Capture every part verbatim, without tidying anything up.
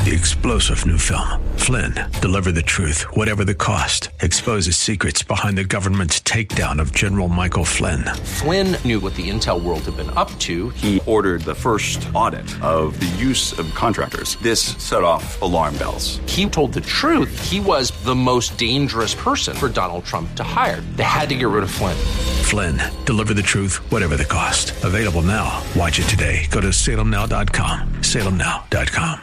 The explosive new film, Flynn, deliver the truth, whatever the cost, exposes secrets behind the government's takedown of General Michael Flynn. Flynn knew what the intel world had been up to. He ordered the first audit of the use of contractors. This set off alarm bells. He told the truth. He was the most dangerous person for Donald Trump to hire. They had to get rid of Flynn. Flynn, deliver the truth, whatever the cost. Available now. Watch it today. Go to salem now dot com. salem now dot com.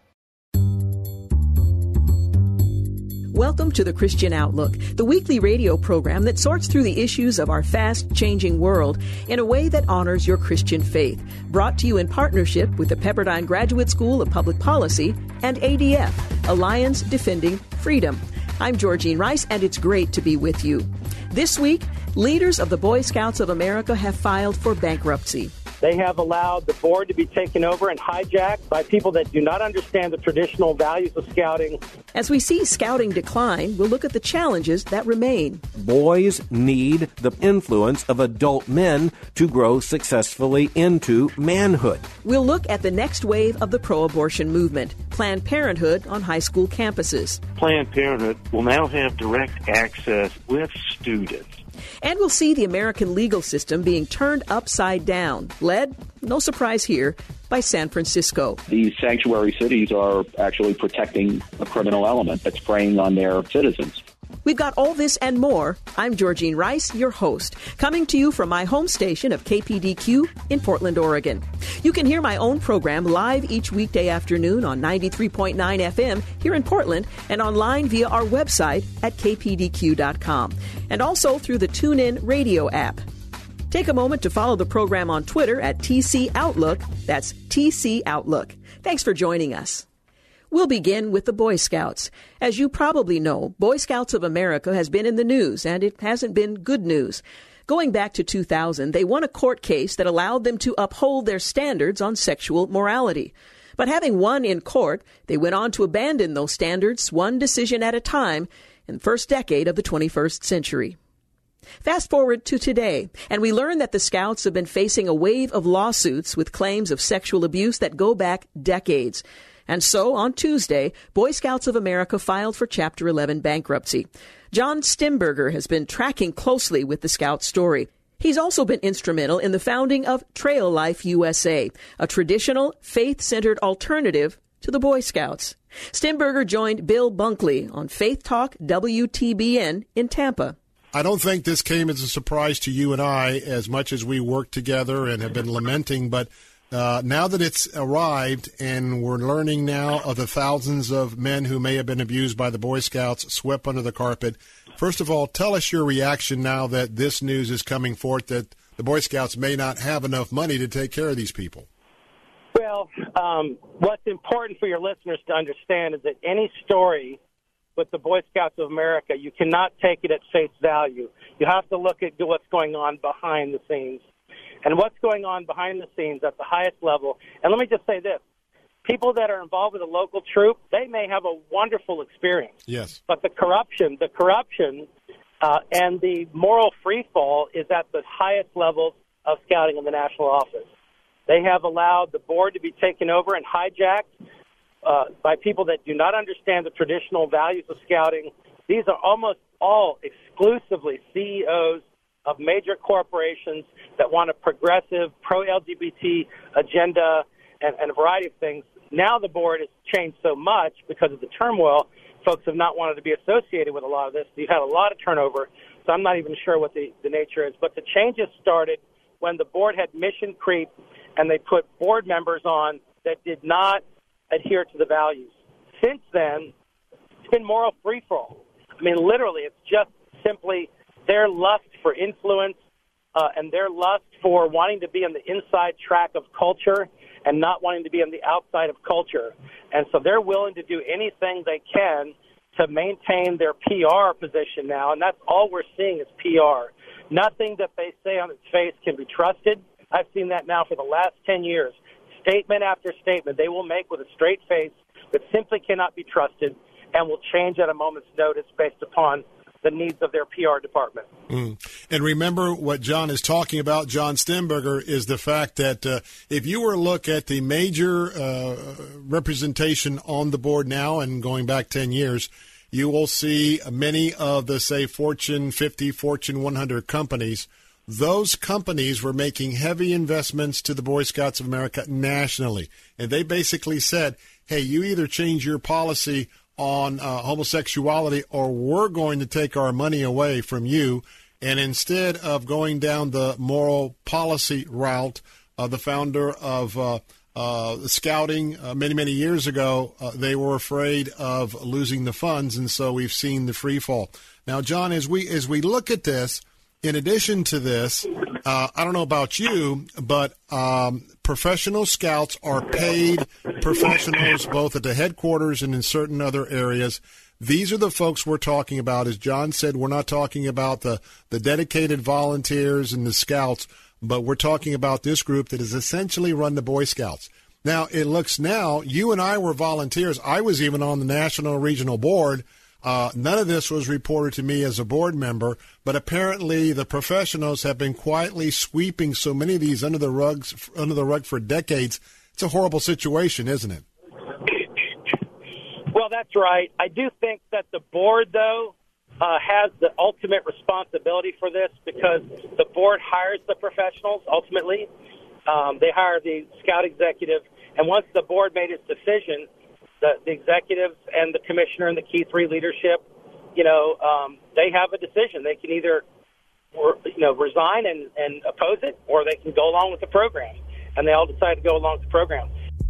Welcome to The Christian Outlook, the weekly radio program that sorts through the issues of our fast-changing world in a way that honors your Christian faith. Brought to you in partnership with the Pepperdine Graduate School of Public Policy and A D F, Alliance Defending Freedom. I'm Georgene Rice, and it's great to be with you. This week, leaders of the Boy Scouts of America have filed for bankruptcy. They have allowed the board to be taken over and hijacked by people that do not understand the traditional values of scouting. As we see scouting decline, we'll look at the challenges that remain. Boys need the influence of adult men to grow successfully into manhood. We'll look at the next wave of the pro-abortion movement, Planned Parenthood on high school campuses. Planned Parenthood will now have direct access with students. And we'll see the American legal system being turned upside down, led, no surprise here, by San Francisco. These sanctuary cities are actually protecting a criminal element that's preying on their citizens. We've got all this and more. I'm Georgene Rice, your host, coming to you from my home station of K P D Q in Portland, Oregon. You can hear my own program live each weekday afternoon on ninety-three point nine F M here in Portland and online via our website at k p d q dot com and also through the TuneIn radio app. Take a moment to follow the program on Twitter at T C Outlook. That's T C Outlook. Thanks for joining us. We'll begin with the Boy Scouts. As you probably know, Boy Scouts of America has been in the news, and it hasn't been good news. Going back to two thousand, they won a court case that allowed them to uphold their standards on sexual morality. But having won in court, they went on to abandon those standards one decision at a time in the first decade of the twenty-first century. Fast forward to today, and we learn that the Scouts have been facing a wave of lawsuits with claims of sexual abuse that go back decades. And so, on Tuesday, Boy Scouts of America filed for Chapter eleven bankruptcy. John Stemberger has been tracking closely with the Scout story. He's also been instrumental in the founding of Trail Life U S A, a traditional, faith-centered alternative to the Boy Scouts. Stemberger joined Bill Bunkley on Faith Talk W T B N in Tampa. I don't think this came as a surprise to you and I as much as we worked together and have been lamenting, but Uh, now that it's arrived and we're learning now of the thousands of men who may have been abused by the Boy Scouts, swept under the carpet, first of all, tell us your reaction now that this news is coming forth that the Boy Scouts may not have enough money to take care of these people. Well, um, what's important for your listeners to understand is that any story with the Boy Scouts of America, you cannot take it at face value. You have to look at what's going on behind the scenes. And what's going on behind the scenes at the highest level. And let me just say this. People that are involved with a local troop, they may have a wonderful experience. Yes. But the corruption, the corruption uh, and the moral freefall is at the highest levels of scouting in the national office. They have allowed the board to be taken over and hijacked uh, by people that do not understand the traditional values of scouting. These are almost all exclusively C E Os of major corporations that want a progressive pro-L G B T agenda and, and a variety of things. Now the board has changed so much because of the turmoil. Folks have not wanted to be associated with a lot of this. You've had a lot of turnover, so I'm not even sure what the, the nature is. But the changes started when the board had mission creep and they put board members on that did not adhere to the values. Since then, it's been moral free-for-all. I mean, literally, it's just simply their lust for influence uh, and their lust for wanting to be on the inside track of culture and not wanting to be on the outside of culture. And so they're willing to do anything they can to maintain their P R position now, and that's all we're seeing is P R. Nothing that they say on its face can be trusted. I've seen that now for the last ten years. Statement after statement they will make with a straight face that simply cannot be trusted and will change at a moment's notice based upon the needs of their P R department. Mm. And remember what John is talking about, John Stemberger, is the fact that uh, if you were to look at the major uh, representation on the board now and going back ten years, you will see many of the, say, Fortune fifty, Fortune one hundred companies. Those companies were making heavy investments to the Boy Scouts of America nationally. And they basically said, hey, you either change your policy on uh, homosexuality or we're going to take our money away from you. And instead of going down the moral policy route, uh, the founder of uh, uh, Scouting uh, many, many years ago, uh, they were afraid of losing the funds, and so we've seen the free fall. Now, John, as we as we look at this, in addition to this, uh, I don't know about you, but um, professional scouts are paid professionals both at the headquarters and in certain other areas. These are the folks we're talking about. As John said, we're not talking about the, the dedicated volunteers and the scouts, but we're talking about this group that has essentially run the Boy Scouts. Now, it looks now, you and I were volunteers. I was even on the National Regional Board. Uh, none of this was reported to me as a board member, but apparently the professionals have been quietly sweeping so many of these under the rugs, under the rug for decades. It's a horrible situation, isn't it? Well, that's right. I do think that the board, though, uh, has the ultimate responsibility for this because the board hires the professionals ultimately. Um, they hire the scout executive, and once the board made its decision, The, the executives and the commissioner and the key three leadership, you know, um, they have a decision. They can either, or, you know, resign and, and oppose it, or they can go along with the program. And they all decide to go along with the program.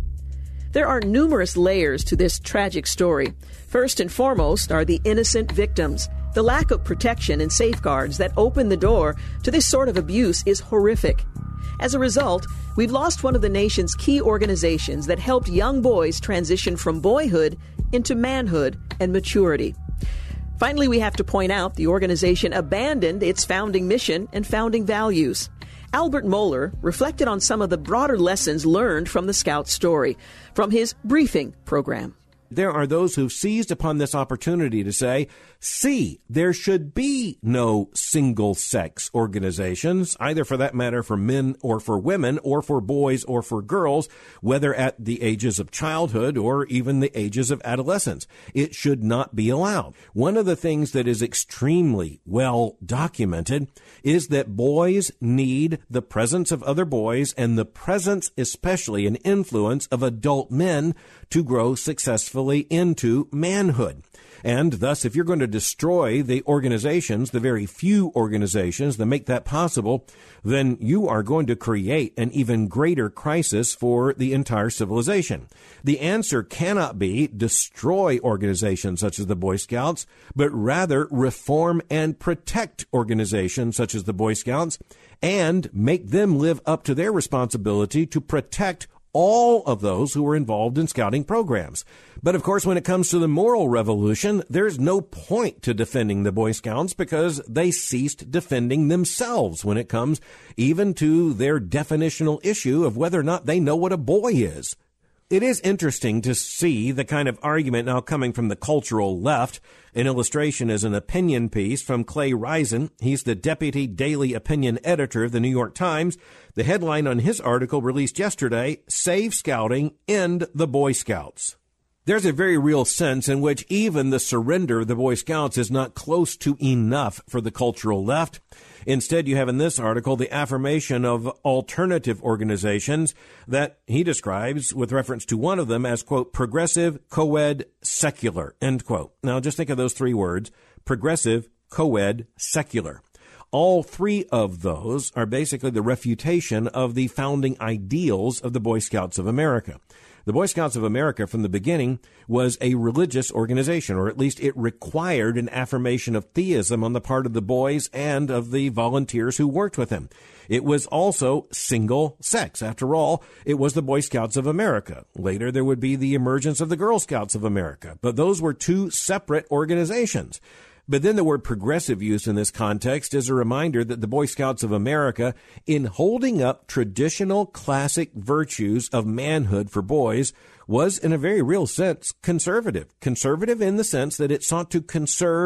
There are numerous layers to this tragic story. First and foremost are the innocent victims. The lack of protection and safeguards that open the door to this sort of abuse is horrific. As a result, we've lost one of the nation's key organizations that helped young boys transition from boyhood into manhood and maturity. Finally, we have to point out the organization abandoned its founding mission and founding values. Albert Mohler reflected on some of the broader lessons learned from the Scout story from his briefing program. There are those who've seized upon this opportunity to say, see, there should be no single-sex organizations, either for that matter for men or for women or for boys or for girls, whether at the ages of childhood or even the ages of adolescence. It should not be allowed. One of the things that is extremely well documented is that boys need the presence of other boys and the presence, especially an influence of adult men, to grow successfully into manhood. And thus, if you're going to destroy the organizations, the very few organizations that make that possible, then you are going to create an even greater crisis for the entire civilization. The answer cannot be destroy organizations such as the Boy Scouts, but rather reform and protect organizations such as the Boy Scouts and make them live up to their responsibility to protect all of those who were involved in scouting programs. But of course, when it comes to the moral revolution, there's no point to defending the Boy Scouts because they ceased defending themselves when it comes even to their definitional issue of whether or not they know what a boy is. It is interesting to see the kind of argument now coming from the cultural left. An illustration is an opinion piece from Clay Risen. He's the deputy daily opinion editor of the New York Times. The headline on his article released yesterday, Save Scouting, End the Boy Scouts. There's a very real sense in which even the surrender of the Boy Scouts is not close to enough for the cultural left. Instead, you have in this article the affirmation of alternative organizations that he describes with reference to one of them as, quote, progressive, co-ed, secular, end quote. Now, just think of those three words, progressive, co-ed, secular. All three of those are basically the refutation of the founding ideals of the Boy Scouts of America. The Boy Scouts of America from the beginning was a religious organization, or at least it required an affirmation of theism on the part of the boys and of the volunteers who worked with them. It was also single sex. After all, it was the Boy Scouts of America. Later, there would be the emergence of the Girl Scouts of America. But those were two separate organizations. But then the word progressive used in this context is a reminder that the Boy Scouts of America, in holding up traditional classic virtues of manhood for boys, was in a very real sense conservative. Conservative in the sense that it sought to conserve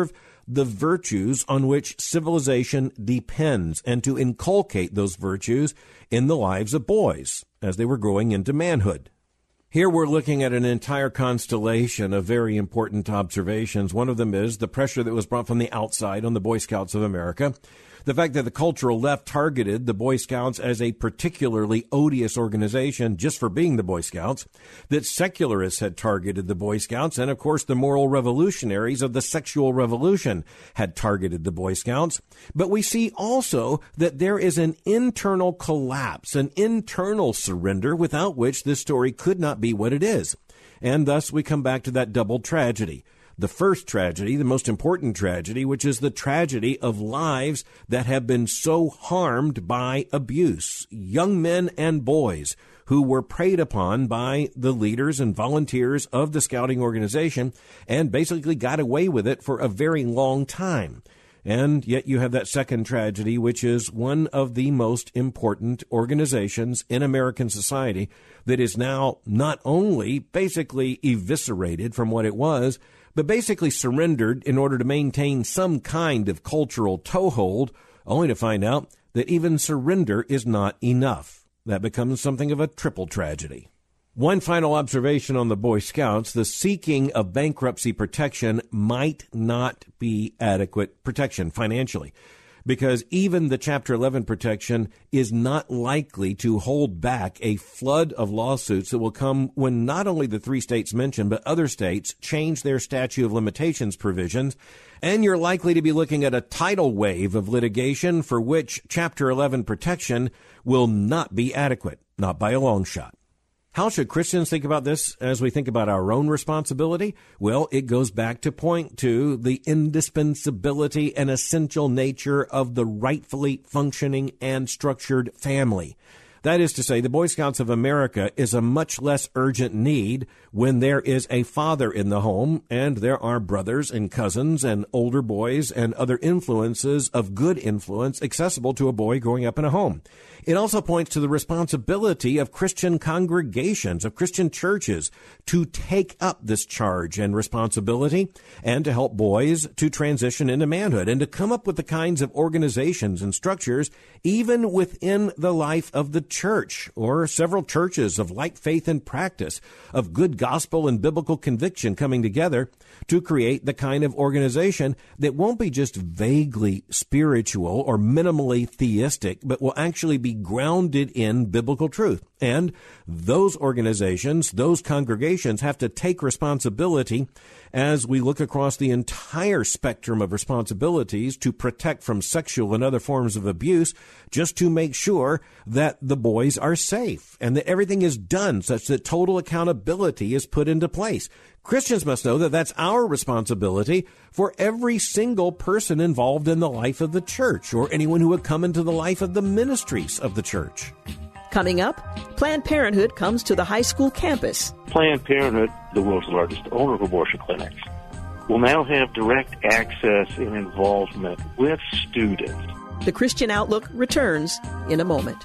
the virtues on which civilization depends and to inculcate those virtues in the lives of boys as they were growing into manhood. Here we're looking at an entire constellation of very important observations. One of them is the pressure that was brought from the outside on the Boy Scouts of America. The fact that the cultural left targeted the Boy Scouts as a particularly odious organization just for being the Boy Scouts, that secularists had targeted the Boy Scouts, and of course the moral revolutionaries of the sexual revolution had targeted the Boy Scouts. But we see also that there is an internal collapse, an internal surrender without which this story could not be what it is. And thus we come back to that double tragedy. The first tragedy, the most important tragedy, which is the tragedy of lives that have been so harmed by abuse. Young men and boys who were preyed upon by the leaders and volunteers of the scouting organization and basically got away with it for a very long time. And yet you have that second tragedy, which is one of the most important organizations in American society that is now not only basically eviscerated from what it was, but basically surrendered in order to maintain some kind of cultural toehold, only to find out that even surrender is not enough. That becomes something of a triple tragedy. One final observation on the Boy Scouts: the seeking of bankruptcy protection might not be adequate protection financially, because even the Chapter eleven protection is not likely to hold back a flood of lawsuits that will come when not only the three states mentioned, but other states change their statute of limitations provisions, and you're likely to be looking at a tidal wave of litigation for which Chapter eleven protection will not be adequate, not by a long shot. How should Christians think about this as we think about our own responsibility? Well, it goes back to point to the indispensability and essential nature of the rightfully functioning and structured family. That is to say, the Boy Scouts of America is a much less urgent need when there is a father in the home and there are brothers and cousins and older boys and other influences of good influence accessible to a boy growing up in a home. It also points to the responsibility of Christian congregations, of Christian churches, to take up this charge and responsibility and to help boys to transition into manhood and to come up with the kinds of organizations and structures even within the life of the church or several churches of like faith and practice, of good gospel and biblical conviction coming together to create the kind of organization that won't be just vaguely spiritual or minimally theistic, but will actually be grounded in biblical truth. And those organizations, those congregations have to take responsibility as we look across the entire spectrum of responsibilities to protect from sexual and other forms of abuse, just to make sure that the boys are safe and that everything is done such that total accountability is put into place. Christians must know that that's our responsibility for every single person involved in the life of the church or anyone who would come into the life of the ministries of the church. Coming up, Planned Parenthood comes to the high school campus. Planned Parenthood, the world's largest owner of abortion clinics, will now have direct access and involvement with students. The Christian Outlook returns in a moment.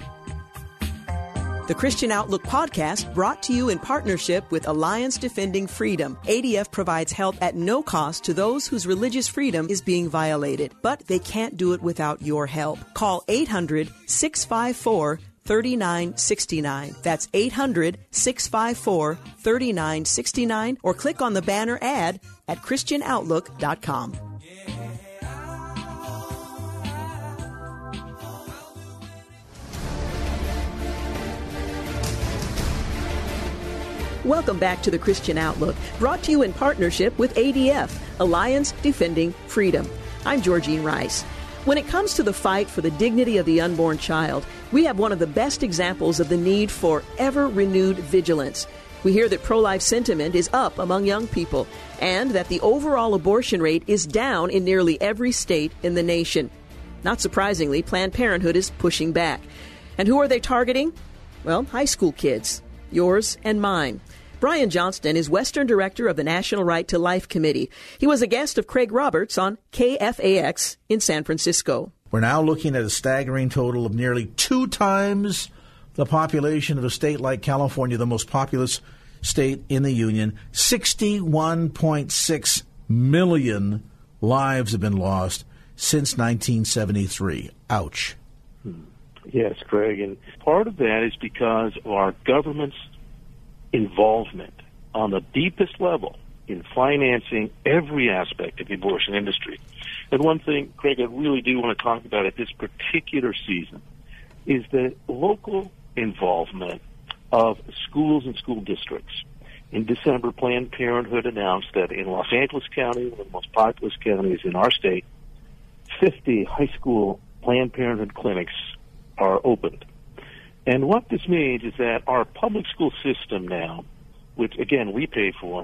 The Christian Outlook podcast brought to you in partnership with Alliance Defending Freedom. A D F provides help at no cost to those whose religious freedom is being violated, but they can't do it without your help. Call eight hundred, six five four, three nine six nine. That's eight hundred, six five four, three nine six nine, or click on the banner ad at christian outlook dot com. Welcome back to the Christian Outlook, brought to you in partnership with A D F, Alliance Defending Freedom. I'm Georgene Rice. When it comes to the fight for the dignity of the unborn child, we have one of the best examples of the need for ever-renewed vigilance. We hear that pro-life sentiment is up among young people and that the overall abortion rate is down in nearly every state in the nation. Not surprisingly, Planned Parenthood is pushing back. And who are they targeting? Well, high school kids, yours and mine. Brian Johnston is Western Director of the National Right to Life Committee. He was a guest of Craig Roberts on K F A X in San Francisco. We're now looking at a staggering total of nearly two times the population of a state like California, the most populous state in the Union, sixty-one point six million lives have been lost since nineteen seventy-three. Ouch. Yes, Craig, and part of that is because of our government's involvement on the deepest level in financing every aspect of the abortion industry. And one thing, Craig, I really do want to talk about at this particular season is the local involvement of schools and school districts. In December, Planned Parenthood announced that in Los Angeles County, one of the most populous counties in our state, fifty high school Planned Parenthood clinics are opened. And what this means is that our public school system now, which, again, we pay for,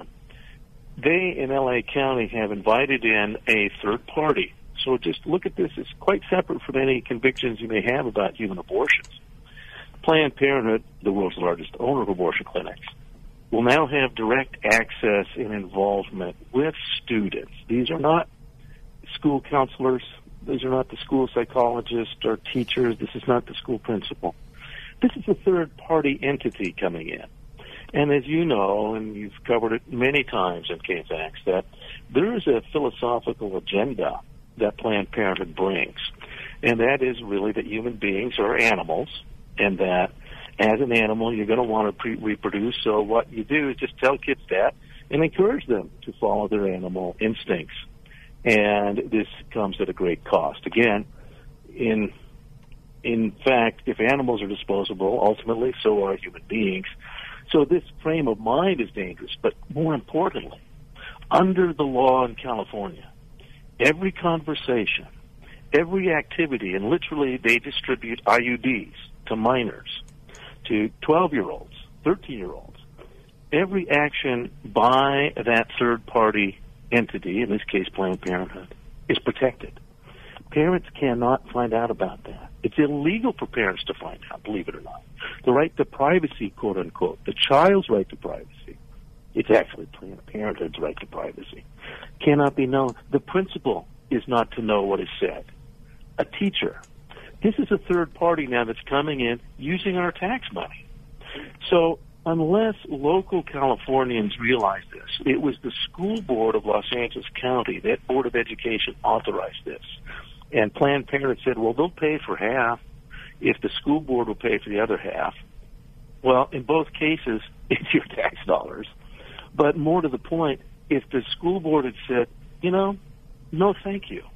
they in L A County have invited in a third party. So just look at this. It's quite separate from any convictions you may have about human abortions. Planned Parenthood, the world's largest owner of abortion clinics, will now have direct access and involvement with students. These are not school counselors. These are not the school psychologists or teachers. This is not the school principal. This is a third-party entity coming in. And as you know, and you've covered it many times in K F A X, that there is a philosophical agenda that Planned Parenthood brings. And that is really that human beings are animals, and that as an animal, you're going to want to pre- reproduce. So what you do is just tell kids that and encourage them to follow their animal instincts. And this comes at a great cost. Again, in in fact, if animals are disposable, ultimately so are human beings. So this frame of mind is dangerous. But more importantly, under the law in California, every conversation, every activity, and literally they distribute I U Ds to minors, to twelve-year-olds, thirteen-year-olds. Every action by that third-party entity, in this case Planned Parenthood, is protected. Parents cannot find out about that. It's illegal for parents to find out, believe it or not. The right to privacy, quote-unquote, the child's right to privacy, it's actually Planned Parenthood's right to privacy, cannot be known. The principal is not to know what is said. A teacher. This is a third party now that's coming in using our tax money. So unless local Californians realize this, it was the school board of Los Angeles County, that Board of Education, authorized this. And Planned Parenthood said, well, they'll pay for half if the school board will pay for the other half. Well, in both cases, it's your tax dollars. But more to the point, if the school board had said, you know, no thank you,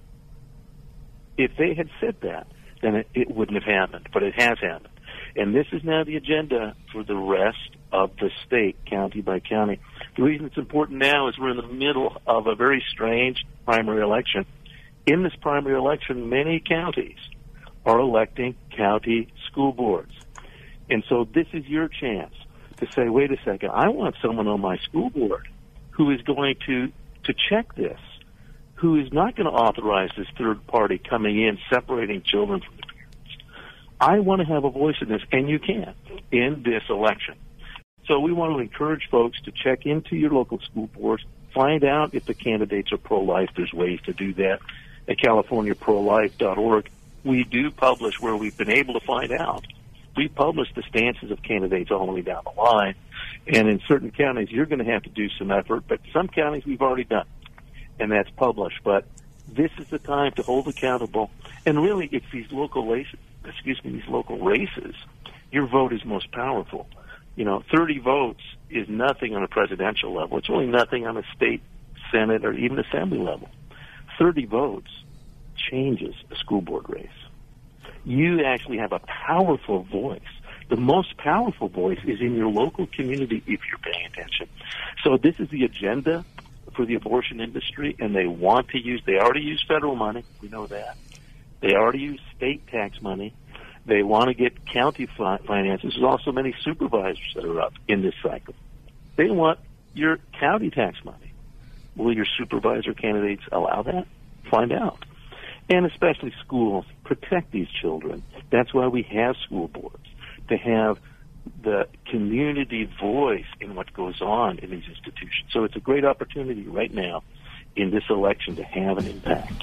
if they had said that, then it, it wouldn't have happened. But it has happened. And this is now the agenda for the rest of the state, county by county. The reason it's important now is we're in the middle of a very strange primary election. In this primary election, many counties are electing county school boards. And so this is your chance to say, wait a second, I want someone on my school board who is going to, to check this, who is not going to authorize this third party coming in, separating children from the parents. I want to have a voice in this, and you can, in this election. So we want to encourage folks to check into your local school boards, find out if the candidates are pro-life. There's ways to do that at california pro life dot org. We do publish where we've been able to find out. We publish the stances of candidates all the way down the line. And in certain counties, you're going to have to do some effort, but some counties we've already done, and that's published. But this is the time to hold accountable. And really, it's these local races, excuse me, these local races, your vote is most powerful. You know, thirty votes is nothing on a presidential level. It's really nothing on a state, Senate, or even assembly level. thirty votes changes a school board race. You actually have a powerful voice. The most powerful voice is in your local community if you're paying attention. So this is the agenda for the abortion industry, and they want to use, they already use federal money, we know that. They already use state tax money. They want to get county fi- finances. There's also many supervisors that are up in this cycle. They want your county tax money. Will your supervisor candidates allow that? Find out. And especially schools, protect these children. That's why we have school boards, to have the community voice in what goes on in these institutions. So it's a great opportunity right now in this election to have an impact.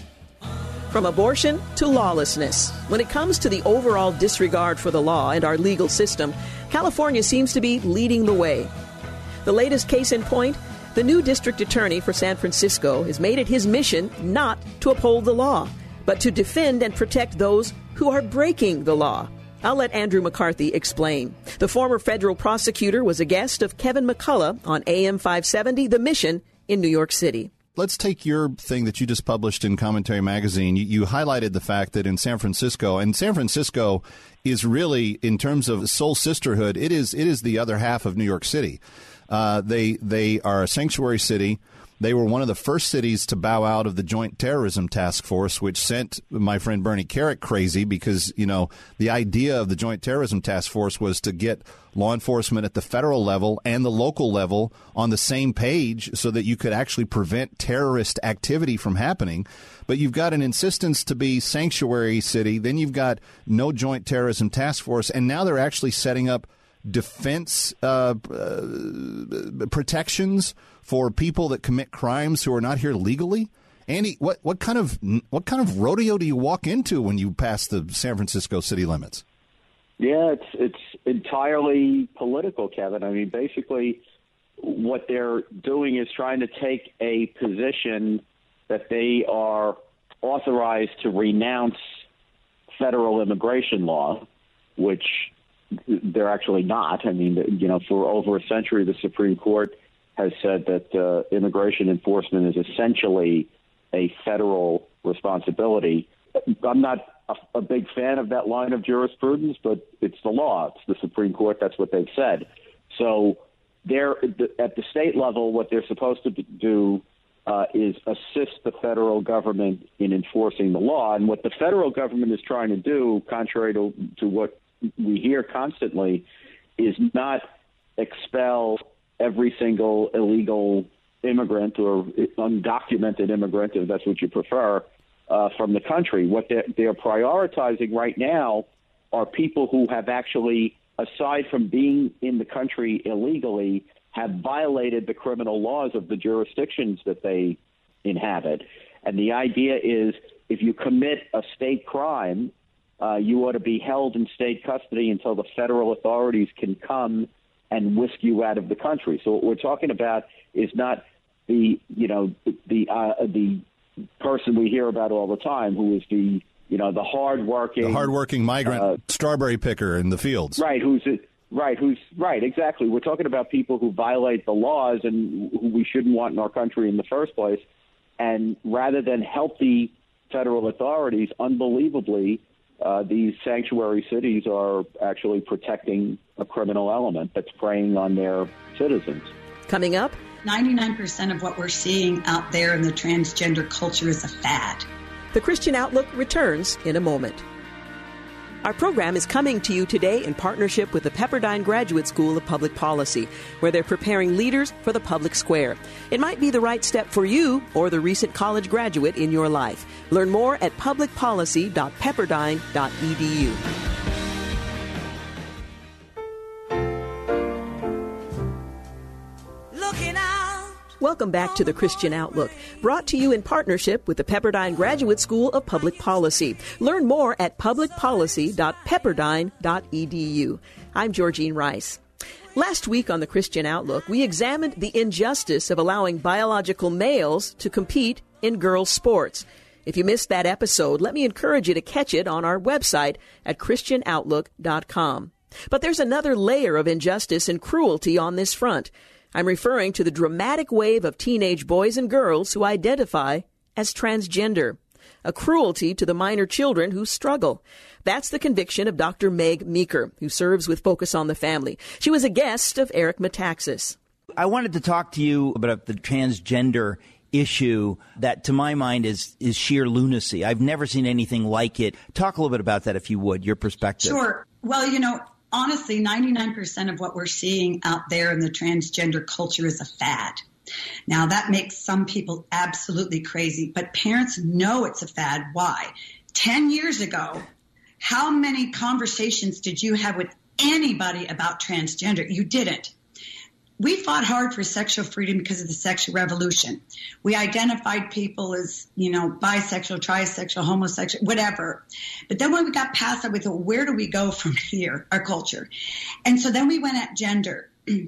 From abortion to lawlessness, when it comes to the overall disregard for the law and our legal system, California seems to be leading the way. The latest case in point, The new district attorney for San Francisco has made it his mission not to uphold the law, but to defend and protect those who are breaking the law. I'll let Andrew McCarthy explain. The former federal prosecutor was a guest of Kevin McCullough on A M five seventy, The Mission, in New York City. Let's take your thing that you just published in Commentary Magazine. You, you highlighted the fact that in San Francisco, and San Francisco is really, in terms of soul sisterhood, it is it is the other half of New York City. Uh, they they are a sanctuary city. They were one of the first cities to bow out of the Joint Terrorism Task Force, which sent my friend Bernie Kerik crazy because, you know, the idea of the Joint Terrorism Task Force was to get law enforcement at the federal level and the local level on the same page so that you could actually prevent terrorist activity from happening. But you've got an insistence to be sanctuary city. Then you've got no Joint Terrorism Task Force. And now they're actually setting up defense uh, uh, protections for people that commit crimes who are not here legally. Andy, what, what kind of what kind of rodeo do you walk into when you pass the San Francisco city limits? Yeah, it's it's entirely political, Kevin. I mean, basically, what they're doing is trying to take a position that they are authorized to renounce federal immigration law, which they're actually not. I mean, you know, for over a century, the Supreme Court has said that uh, immigration enforcement is essentially a federal responsibility. I'm not a, a big fan of that line of jurisprudence, but it's the law. It's the Supreme Court. That's what they've said. So they're at the state level, what they're supposed to do uh, is assist the federal government in enforcing the law. And what the federal government is trying to do, contrary to, to what we hear constantly, is not expel every single illegal immigrant or undocumented immigrant, if that's what you prefer, uh, from the country. What they're, they're prioritizing right now are people who have actually, aside from being in the country illegally, have violated the criminal laws of the jurisdictions that they inhabit. And the idea is if you commit a state crime, uh, you ought to be held in state custody until the federal authorities can come and whisk you out of the country. So what we're talking about is not the, you know, the uh, the person we hear about all the time who is the, you know, the hardworking, the hardworking migrant uh, strawberry picker in the fields, right? Who's right? Who's right? Exactly. We're talking about people who violate the laws and who we shouldn't want in our country in the first place. And rather than help the federal authorities, unbelievably, Uh, these sanctuary cities are actually protecting a criminal element that's preying on their citizens. Coming up, ninety-nine percent of what we're seeing out there in the transgender culture is a fad. The Christian Outlook returns in a moment. Our program is coming to you today in partnership with the Pepperdine Graduate School of Public Policy, where they're preparing leaders for the public square. It might be the right step for you or the recent college graduate in your life. Learn more at public policy dot pepperdine dot e d u. Welcome back to the Christian Outlook, brought to you in partnership with the Pepperdine Graduate School of Public Policy. Learn more at public policy dot pepperdine dot e d u. I'm Georgene Rice. Last week on the Christian Outlook, we examined the injustice of allowing biological males to compete in girls' sports. If you missed that episode, let me encourage you to catch it on our website at christian outlook dot com. But there's another layer of injustice and cruelty on this front. I'm referring to the dramatic wave of teenage boys and girls who identify as transgender, a cruelty to the minor children who struggle. That's the conviction of Doctor Meg Meeker, who serves with Focus on the Family. She was a guest of Eric Metaxas. I wanted to talk to you about the transgender issue that, to my mind, is is sheer lunacy. I've never seen anything like it. Talk a little bit about that, if you would, your perspective. Sure. Well, you know, honestly, ninety-nine percent of what we're seeing out there in the transgender culture is a fad. Now, that makes some people absolutely crazy, but parents know it's a fad. Why? Ten years ago, how many conversations did you have with anybody about transgender? You didn't. We fought hard for sexual freedom because of the sexual revolution. We identified people as, you know, bisexual, trisexual, homosexual, whatever. But then when we got past that, we thought, where do we go from here, our culture? And so then we went at gender.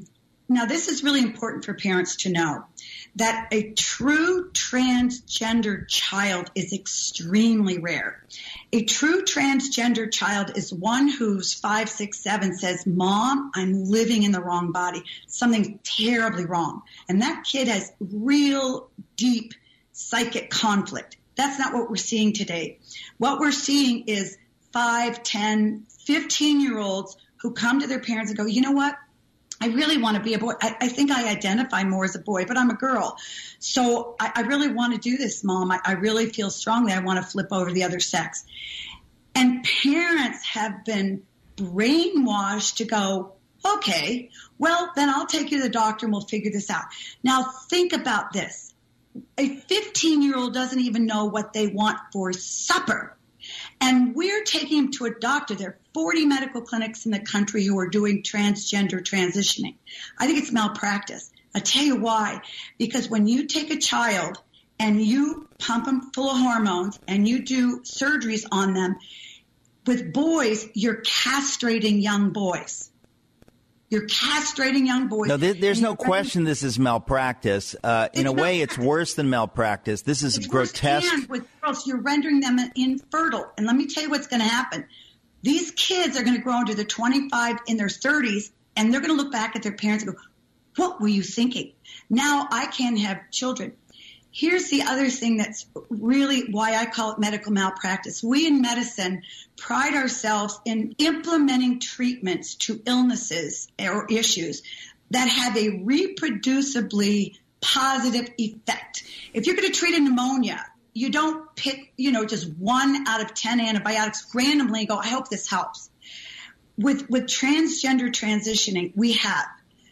Now, this is really important for parents to know, that a true transgender child is extremely rare. A true transgender child is one who's five, six, seven says, Mom, I'm living in the wrong body. Something's terribly wrong. And that kid has real deep psychic conflict. That's not what we're seeing today. What we're seeing is five, ten, fifteen-year-olds who come to their parents and go, you know what? I really want to be a boy. I, I think I identify more as a boy, but I'm a girl. So I, I really want to do this, Mom. I, I really feel strongly I want to flip over to the other sex. And parents have been brainwashed to go, okay, well, then I'll take you to the doctor and we'll figure this out. Now, think about this. A fifteen-year-old doesn't even know what they want for supper. And we're taking them to a doctor. There are forty medical clinics in the country who are doing transgender transitioning. I think it's malpractice. I'll tell you why. Because when you take a child and you pump them full of hormones and you do surgeries on them, with boys, you're castrating young boys. You're castrating young boys. No, there, there's no question this is malpractice. Uh, in a way, it's worse than malpractice. This is it's grotesque. And with girls, you're rendering them infertile. And let me tell you what's going to happen. These kids are going to grow into the twenty-five in their thirties, and they're going to look back at their parents and go, what were you thinking? Now I can't have children. Here's the other thing that's really why I call it medical malpractice. We in medicine pride ourselves in implementing treatments to illnesses or issues that have a reproducibly positive effect. If you're going to treat a pneumonia, you don't pick, you know, just one out of ten antibiotics randomly and go, I hope this helps. With, with transgender transitioning, we have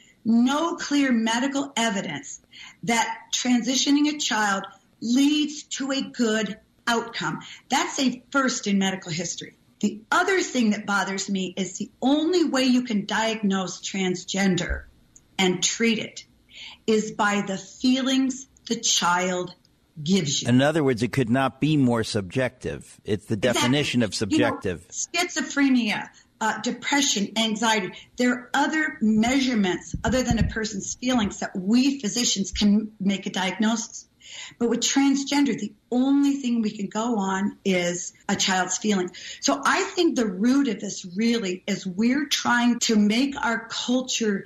no clear medical evidence that transitioning a child leads to a good outcome. That's a first in medical history. The other thing that bothers me is the only way you can diagnose transgender and treat it is by the feelings the child gives you. In other words, it could not be more subjective. It's the definition exactly. of subjective. You know, schizophrenia, uh, depression, anxiety. There are other measurements other than a person's feelings that we physicians can make a diagnosis. But with transgender, the only thing we can go on is a child's feeling. So I think the root of this really is we're trying to make our culture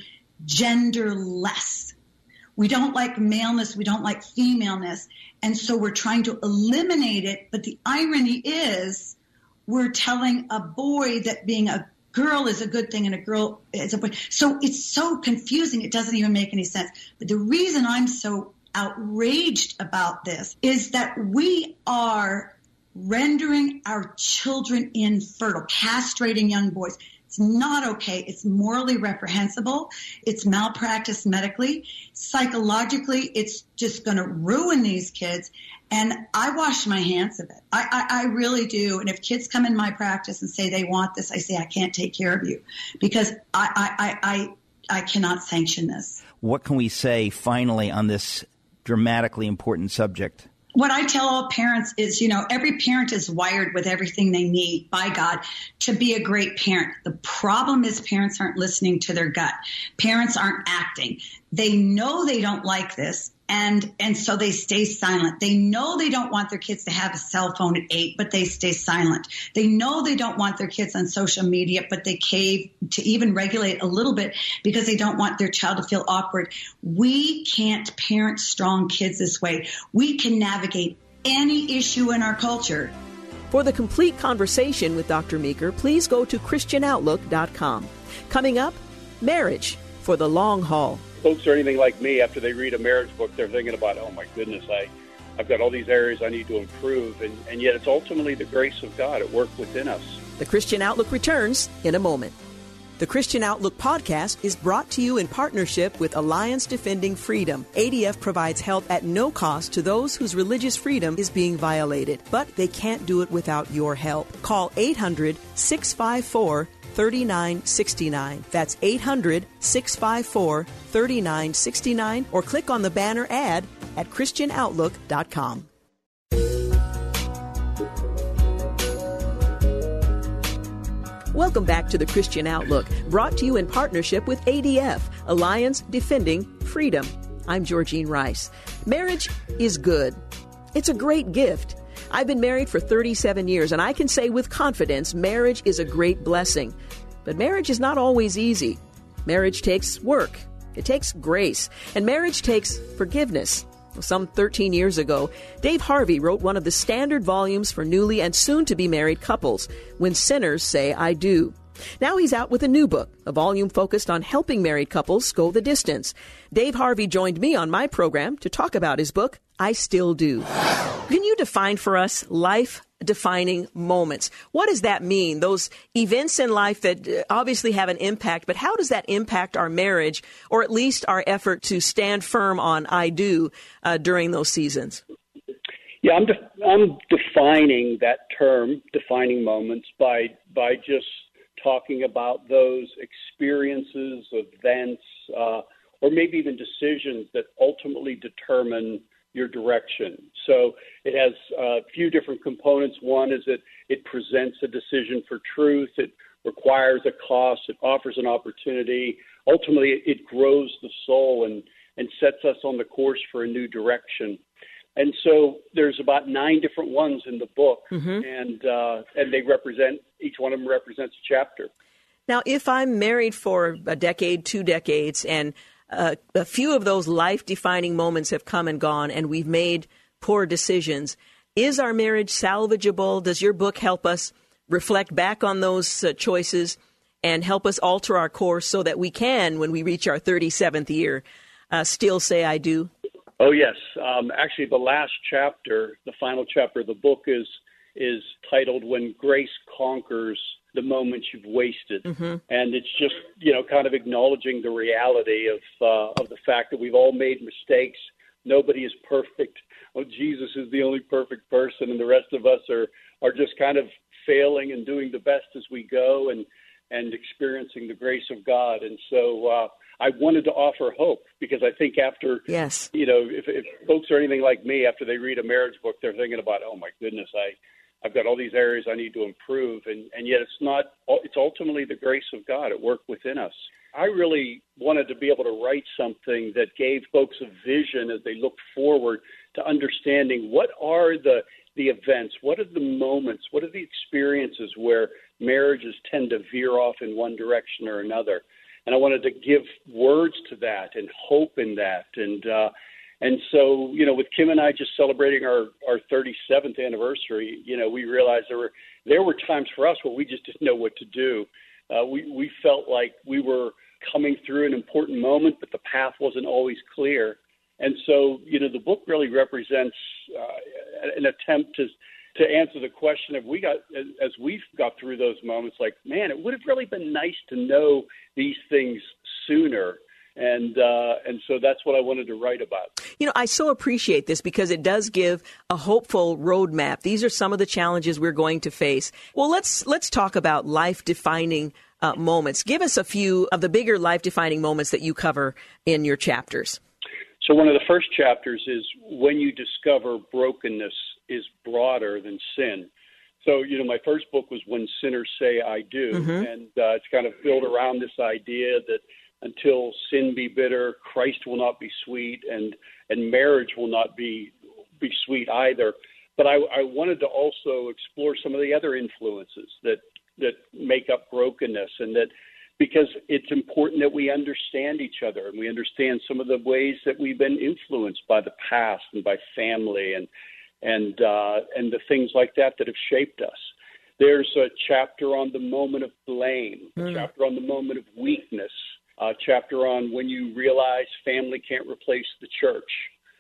genderless. We don't like maleness. We don't like femaleness. And so we're trying to eliminate it. But the irony is we're telling a boy that being a girl is a good thing and a girl is a boy. So it's so confusing. It doesn't even make any sense. But the reason I'm so outraged about this is that we are rendering our children infertile, castrating young boys. It's not okay. It's morally reprehensible. It's malpractice medically. Psychologically, it's just going to ruin these kids. And I wash my hands of it. I, I, I really do. And if kids come in my practice and say they want this, I say I can't take care of you because I, I, I, I, I cannot sanction this. What can we say finally on this dramatically important subject? What I tell all parents is, you know, every parent is wired with everything they need by God to be a great parent. The problem is parents aren't listening to their gut. Parents aren't acting. They know they don't like this, and and so they stay silent. They know they don't want their kids to have a cell phone at eight, but they stay silent. They know they don't want their kids on social media, but they cave to even regulate a little bit because they don't want their child to feel awkward. We can't parent strong kids this way. We can navigate any issue in our culture. For the complete conversation with Doctor Meeker, please go to Christian Outlook dot com. Coming up, marriage for the long haul. Folks are anything like me, after they read a marriage book, they're thinking about, oh my goodness, I, I've got all these areas I need to improve. And, and yet it's ultimately the grace of God at work within us. The Christian Outlook returns in a moment. The Christian Outlook podcast is brought to you in partnership with Alliance Defending Freedom. A D F provides help at no cost to those whose religious freedom is being violated, but they can't do it without your help. Call eight hundred, six five four, three nine six nine. That's eight hundred, six five four, three nine six nine, or click on the banner ad at Christian Outlook dot com. Welcome back to the Christian Outlook, brought to you in partnership with A D F, Alliance Defending Freedom. I'm Georgene Rice. Marriage is good. It's a great gift. I've been married for thirty-seven years, and I can say with confidence, marriage is a great blessing. But marriage is not always easy. Marriage takes work. It takes grace. And marriage takes forgiveness. Some thirteen years ago, Dave Harvey wrote one of the standard volumes for newly and soon-to-be married couples, When Sinners Say I Do. Now he's out with a new book, a volume focused on helping married couples go the distance. Dave Harvey joined me on my program to talk about his book, I Still Do. Can you define for us life-defining moments? What does that mean? Those events in life that obviously have an impact, but how does that impact our marriage, or at least our effort to stand firm on I do uh, during those seasons? Yeah, I'm de- I'm defining that term, defining moments, by by just talking about those experiences, events, uh, or maybe even decisions that ultimately determine your direction. So it has a few different components. One is that it presents a decision for truth. It requires a cost. It offers an opportunity. Ultimately, it grows the soul and, and sets us on the course for a new direction. And so there's about nine different ones in the book, mm-hmm. and uh, and they represent, each one of them represents a chapter. Now, if I'm married for a decade, two decades, and uh, a few of those life-defining moments have come and gone, and we've made poor decisions, is our marriage salvageable? Does your book help us reflect back on those uh, choices and help us alter our course so that we can, when we reach our thirty-seventh year, uh, still say I do? Oh, yes. Um, actually, the last chapter, the final chapter of the book is is titled When Grace Conquers the Moments You've Wasted. Mm-hmm. And it's just, you know, kind of acknowledging the reality of uh, of the fact that we've all made mistakes. Nobody is perfect. Well, Jesus is the only perfect person, and the rest of us are, are just kind of failing and doing the best as we go and, and experiencing the grace of God. And so uh, I wanted to offer hope, because I think after, yes. you know, if, if folks are anything like me, after they read a marriage book, they're thinking about, oh, my goodness, I, I've got all these areas I need to improve. And, and yet it's not, it's ultimately the grace of God at work within us. I really wanted to be able to write something that gave folks a vision as they look forward to understanding what are the the events, what are the moments, what are the experiences where marriages tend to veer off in one direction or another. And I wanted to give words to that and hope in that. And uh, and so, you know, with Kim and I just celebrating our, our thirty-seventh anniversary, you know, we realized there were there were times for us where we just didn't know what to do. Uh, we, we felt like we were coming through an important moment, but the path wasn't always clear. And so, you know, the book really represents uh, an attempt to to answer the question of we got as we've got through those moments, like, man, it would have really been nice to know these things sooner. And uh, and so that's what I wanted to write about. You know, I so appreciate this because it does give a hopeful roadmap. These are some of the challenges we're going to face. Well, let's let's talk about life-defining uh, moments. Give us a few of the bigger life-defining moments that you cover in your chapters. So one of the first chapters is when you discover brokenness is broader than sin. So, you know, my first book was When Sinners Say I Do, mm-hmm. and uh, it's kind of built around this idea that until sin be bitter, Christ will not be sweet, and, and marriage will not be be sweet either. But I, I wanted to also explore some of the other influences that, that make up brokenness, and that because it's important that we understand each other and we understand some of the ways that we've been influenced by the past and by family and and uh, and the things like that that have shaped us. There's a chapter on the moment of blame, mm. a chapter on the moment of weakness, a chapter on when you realize family can't replace the church.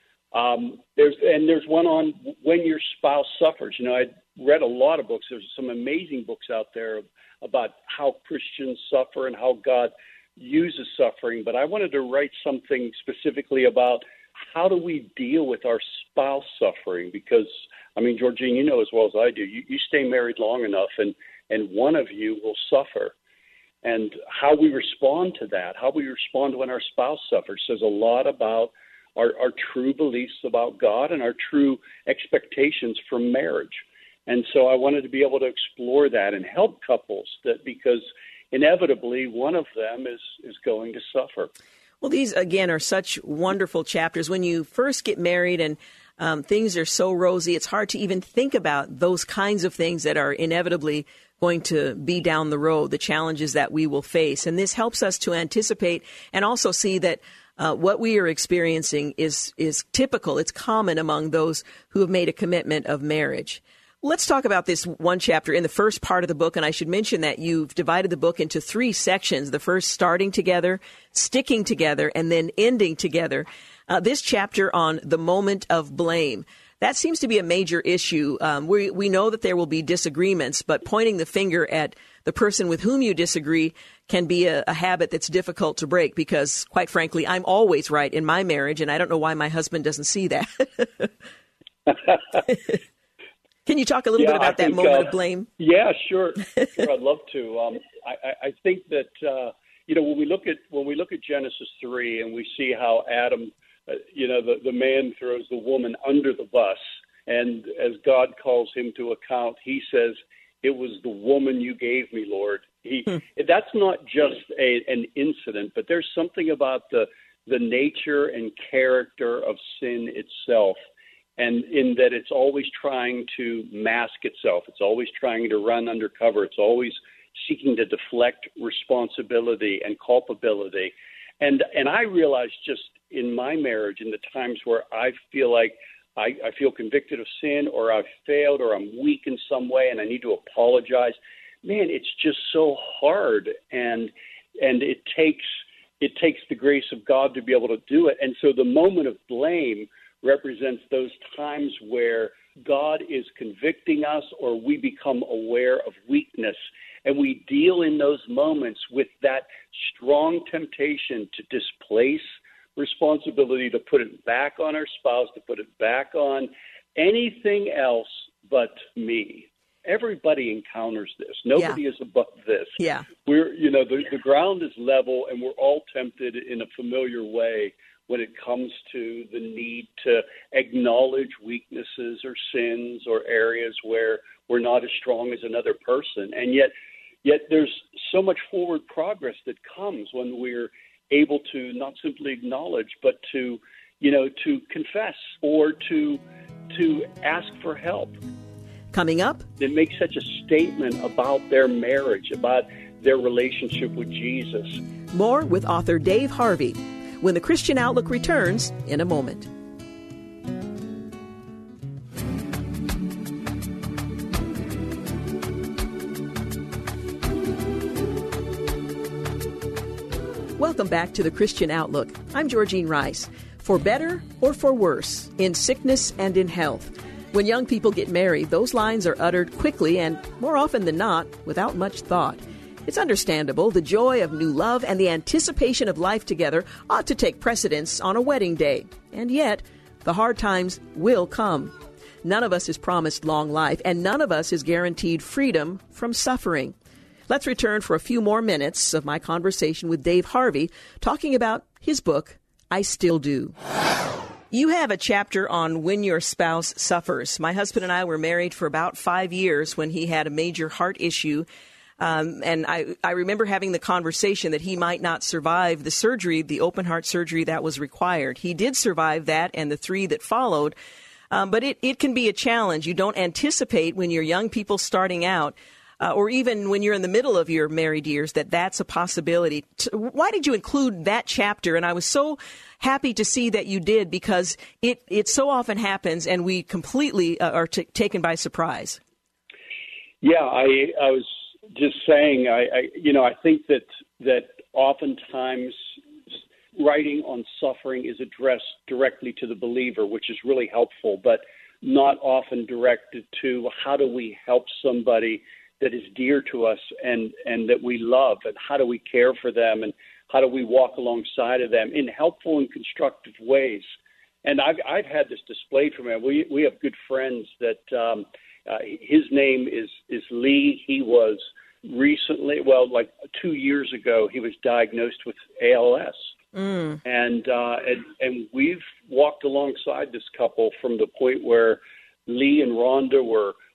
Um, there's and there's one on when your spouse suffers. You know, I read a lot of books. There's some amazing books out there about how Christians suffer and how God uses suffering. But I wanted to write something specifically about how do we deal with our spouse suffering? Because, I mean, Georgene, you know as well as I do, you, you stay married long enough and, and one of you will suffer. And how we respond to that, how we respond when our spouse suffers, says a lot about our, our true beliefs about God and our true expectations from marriage. And so I wanted to be able to explore that and help couples that because inevitably one of them is, is going to suffer. Well, these, again, are such wonderful chapters. When you first get married and um, things are so rosy, it's hard to even think about those kinds of things that are inevitably going to be down the road, the challenges that we will face. And this helps us to anticipate and also see that uh, what we are experiencing is is typical. It's common among those who have made a commitment of marriage. Let's talk about this one chapter in the first part of the book, and I should mention that you've divided the book into three sections, the first starting together, sticking together, and then ending together. Uh, this chapter on the moment of blame. That seems to be a major issue. Um, we, we know that there will be disagreements, but pointing the finger at the person with whom you disagree can be a, a habit that's difficult to break because, quite frankly, I'm always right in my marriage, and I don't know why my husband doesn't see that. Can you talk a little yeah, bit about think, that moment uh, of blame? Yeah, sure. sure I'd love to. Um, I, I think that uh, you know when we look at when we look at Genesis three and we see how Adam, uh, you know, the, the man throws the woman under the bus, and as God calls him to account, he says, "It was the woman you gave me, Lord." He hmm. That's not just a, an incident, but there's something about the the nature and character of sin itself. And in that it's always trying to mask itself. It's always trying to run undercover. It's always seeking to deflect responsibility and culpability. And and I realize just in my marriage, in the times where I feel like I, I feel convicted of sin or I've failed or I'm weak in some way and I need to apologize, man, it's just so hard. And and it takes it takes the grace of God to be able to do it. And so the moment of blame represents those times where God is convicting us or we become aware of weakness. And we deal in those moments with that strong temptation to displace responsibility, to put it back on our spouse, to put it back on anything else but me. Everybody encounters this. Nobody yeah. is above this. Yeah. We're, you know, the, the ground is level and we're all tempted in a familiar way when it comes to the need to acknowledge weaknesses or sins or areas where we're not as strong as another person. And yet, yet there's so much forward progress that comes when we're able to not simply acknowledge, but to, you know, to confess or to, to ask for help. Coming up, they make such a statement about their marriage, about their relationship with Jesus. More with author Dave Harvey when the Christian Outlook returns in a moment. Welcome back to the Christian Outlook. I'm Georgene Rice. For better or for worse, in sickness and in health. When young people get married, those lines are uttered quickly and, more often than not, without much thought. It's understandable. The joy of new love and the anticipation of life together ought to take precedence on a wedding day. And yet, the hard times will come. None of us is promised long life, and none of us is guaranteed freedom from suffering. Let's return for a few more minutes of my conversation with Dave Harvey, talking about his book, I Still Do. You have a chapter on when your spouse suffers. My husband and I were married for about five years when he had a major heart issue. Um, and I, I remember having the conversation that he might not survive the surgery, the open heart surgery that was required. He did survive that and the three that followed. Um, but it, it can be a challenge. You don't anticipate when you're young people starting out, uh, or even when you're in the middle of your married years, that that's a possibility. Why did you include that chapter? And I was so happy to see that you did, because it, it so often happens and we completely uh, are t- taken by surprise. Yeah, I, I was just saying, I, I, you know, I think that that oftentimes writing on suffering is addressed directly to the believer, which is really helpful, but not often directed to how do we help somebody that is dear to us and, and that we love, and how do we care for them, and how do we walk alongside of them in helpful and constructive ways. And I've, I've had this displayed for me. We, we have good friends that um, uh, his name is, is Lee. He was recently, well, like two years ago, he was diagnosed with A L S. Mm. And, uh, and and we've walked alongside this couple from the point where Lee and Rhonda were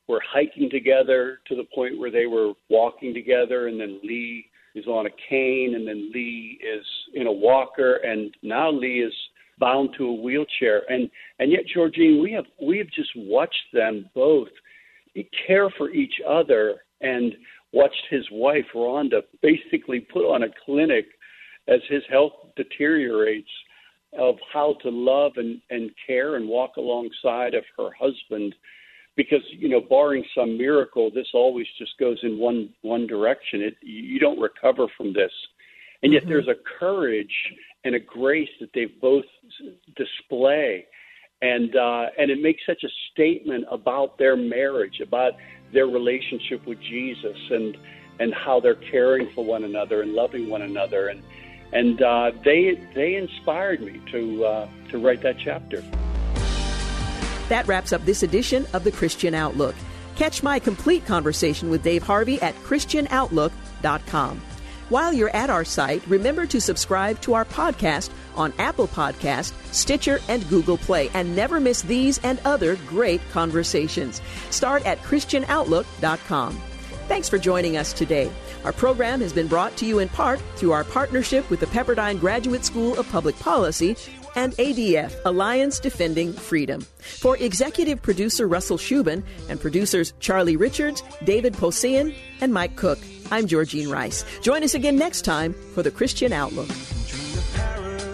were hiking together to the point where they were walking together, and then Lee is on a cane, and then Lee is in a walker, and now Lee is bound to a wheelchair. And and yet, Georgene, we have we have just watched them both care for each other and watched his wife, Rhonda, basically put on a clinic as his health deteriorates of how to love and, and care and walk alongside of her husband. Because, you know, barring some miracle, this always just goes in one one direction. It, you don't recover from this. And yet mm-hmm. there's a courage and a grace that they both display. And uh, and it makes such a statement about their marriage, about their relationship with Jesus, and and how they're caring for one another and loving one another. And and uh, they they inspired me to uh, to write that chapter. That wraps up this edition of the Christian Outlook. Catch my complete conversation with Dave Harvey at christian outlook dot com. While you're at our site, remember to subscribe to our podcast on Apple Podcast, Stitcher, and Google Play, and never miss these and other great conversations. Start at christian outlook dot com. Thanks for joining us today. Our program has been brought to you in part through our partnership with the Pepperdine Graduate School of Public Policy and A D F, Alliance Defending Freedom. For executive producer Russell Shubin and producers Charlie Richards, David Posian, and Mike Cook, I'm Georgene Rice. Join us again next time for the Christian Outlook.